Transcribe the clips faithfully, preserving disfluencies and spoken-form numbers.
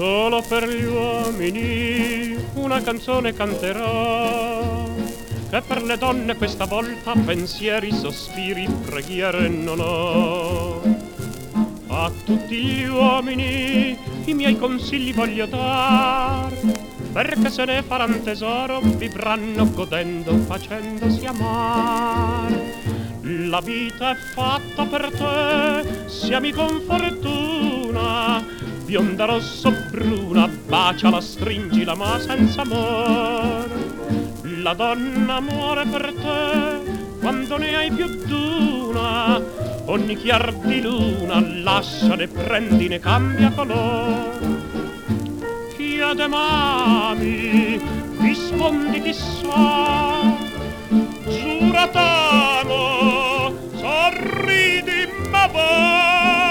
Solo per gli uomini una canzone canterò, che per le donne questa volta pensieri, sospiri, preghiere non ho. A tutti gli uomini i miei consigli voglio dar, perché se ne faran tesoro, vivranno godendo, facendosi amar. La vita è fatta per te, siami con fortuna, bionda, rosso, bruna, baciala, stringila, ma senza amor. La donna muore per te quando ne hai più d'una, ogni chiar di luna lasciane, prendine, cambia color. Chiede mami, rispondi chissà, giura t'amo, sorridi ma va.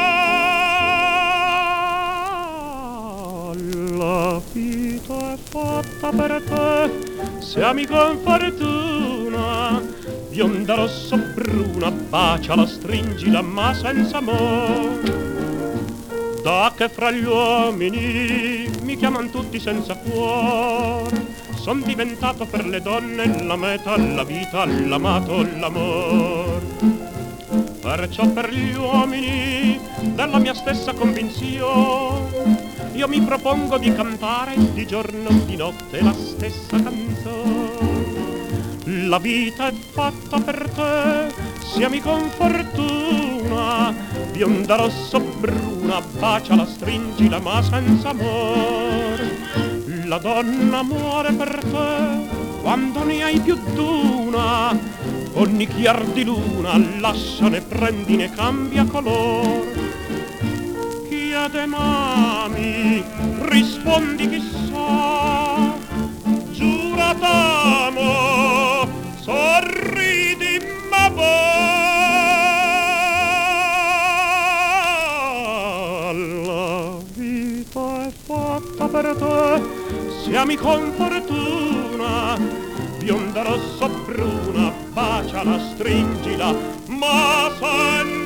La vita è fatta per te, siami con fortuna, bionda, rosso, bruna, baciala, stringila, ma senza amor. Da che fra gli uomini mi chiaman tutti senza cuor, son diventato per le donne la meta, la vita, l'amato, l'amor. Perciò per gli uomini della mia stessa convinzione io mi propongo di cantare di giorno, di notte la stessa canzone. La vita è fatta per te, siami con fortuna, bionda, rosso, bruna, baciala, stringila, ma senza amor. La donna muore per te quando ne hai più d'una, ogni chiar di luna lasciane, prendine, cambia color. Chiede mami, rispondi chissà, giura t'amo, sorridi ma va. La vita è fatta per te, siami con fortuna, bionda, rosso, bruna, baciala, stringila, ma senza